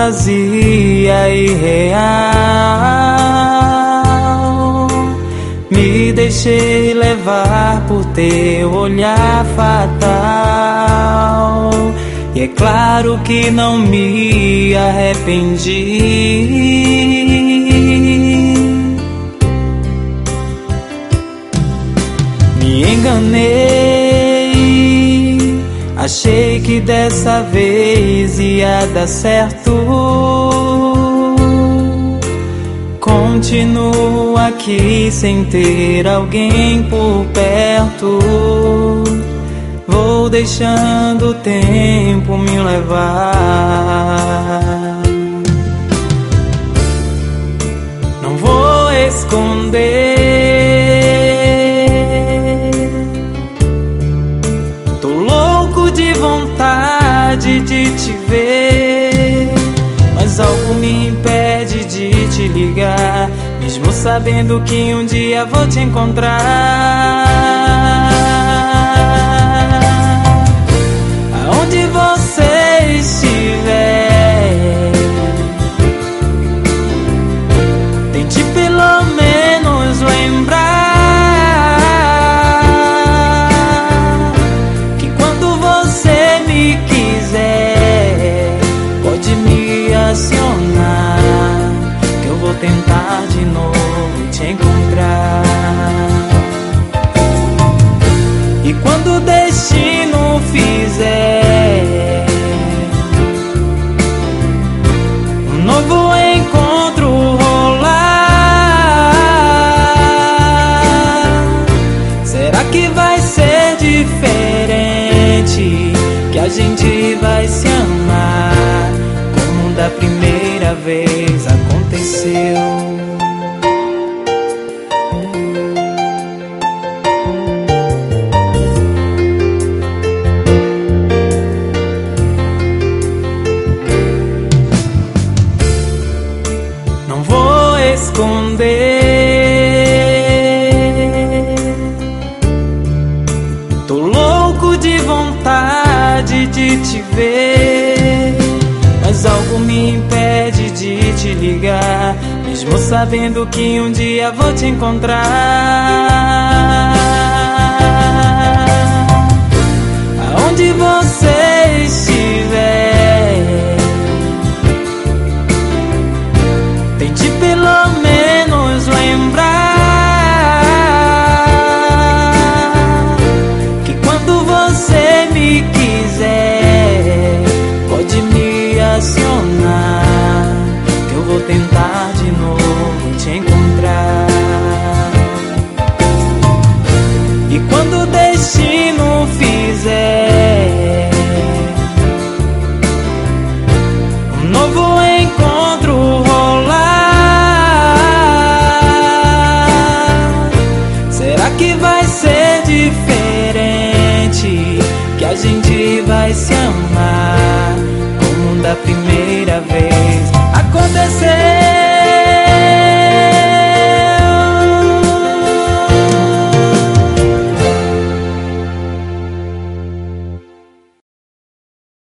fantasia irreal. Me deixei levar por teu olhar fatal, e é claro que não me arrependi. Me enganei, achei que dessa vez ia dar certo. Continuo aqui sem ter alguém por perto. Vou deixando o tempo me levar. Não vou esconder, tô louco de vontade de te ver, mas algo me impede de te ligar, mesmo sabendo que um dia vou te encontrar. Aonde você estiver, tente pelo menos lembrar que quando você me quiser, pode me acionar, que eu vou tentar de novo te encontrar. E quando o destino fizer um novo encontro rolar, será que vai ser diferente? Que a gente vai se amar como da primeira vez aconteceu? Esconder, tô louco de vontade de te ver, mas algo me impede de te ligar, mesmo sabendo que um dia vou te encontrar. Aonde você estiver, tente pelo menos lembrar que quando você me quiser, pode me acionar, que eu vou tentar